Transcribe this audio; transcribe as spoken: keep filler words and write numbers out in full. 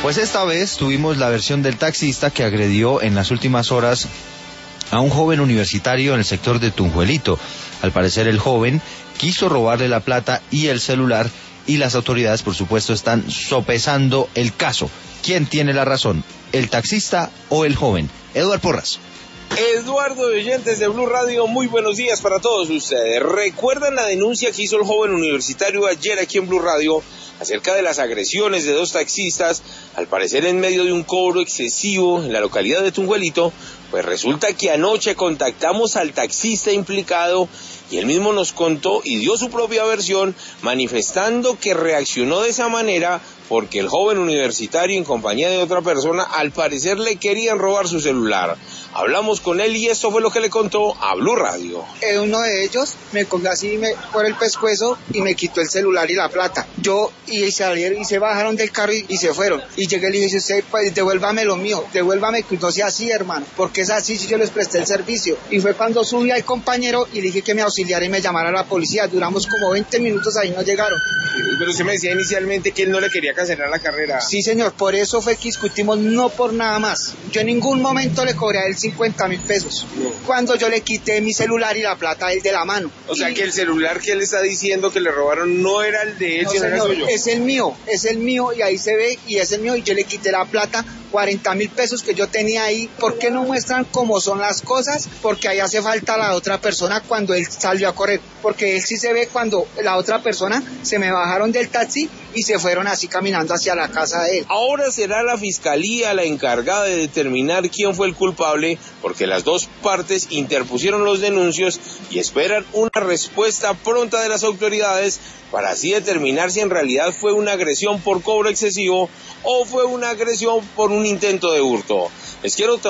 Pues esta vez tuvimos la versión del taxista que agredió en las últimas horas a un joven universitario en el sector de Tunjuelito. Al parecer el joven quiso robarle la plata y el celular y las autoridades, por supuesto, están sopesando el caso. ¿Quién tiene la razón, el taxista o el joven? Eduardo Porras. Eduardo de oyentes de Blue Radio, muy buenos días para todos ustedes. ¿Recuerdan la denuncia que hizo el joven universitario ayer aquí en Blue Radio acerca de las agresiones de dos taxistas, al parecer en medio de un cobro excesivo en la localidad de Tunjuelito? Pues resulta que anoche contactamos al taxista implicado y él mismo nos contó y dio su propia versión, manifestando que reaccionó de esa manera porque el joven universitario en compañía de otra persona al parecer le querían robar su celular. Hablamos con él y esto fue lo que le contó a Blue Radio. Eh, uno de ellos me cogió así me, por el pescuezo y me quitó el celular y la plata. Yo y salieron y se bajaron del carro y, y se fueron. Y llegué y le dije, usted pues devuélvame lo mío, devuélvame que no sea así, hermano, porque es así si yo les presté el servicio. Y fue cuando subí al compañero y le dije que me auxiliara y me llamara a la policía. Duramos como veinte minutos ahí, no llegaron. Pero usted me decía inicialmente que él no le quería cancelar la carrera. Sí, señor, por eso fue que discutimos, no por nada más. Yo en ningún momento le cobré a él cincuenta mil pesos. No. Cuando yo le quité mi celular y la plata a él de la mano. O y... sea que el celular que él está diciendo que le robaron no era el de él, no, sino señor, era el suyo. Es el mío, es el mío y ahí se ve y es el mío y yo le quité la plata, cuarenta mil pesos que yo tenía ahí. ¿Por qué no muestran cómo son las cosas? Porque ahí hace falta la otra persona cuando él salió a correr. Porque él sí se ve cuando la otra persona se me bajaron del taxi y se fueron así caminando hacia la casa de él. Ahora será la fiscalía la encargada de determinar quién fue el culpable, porque las dos partes interpusieron los denuncios y esperan una respuesta pronta de las autoridades para así determinar si en realidad fue una agresión por cobro excesivo o fue una agresión por un intento de hurto. Les quiero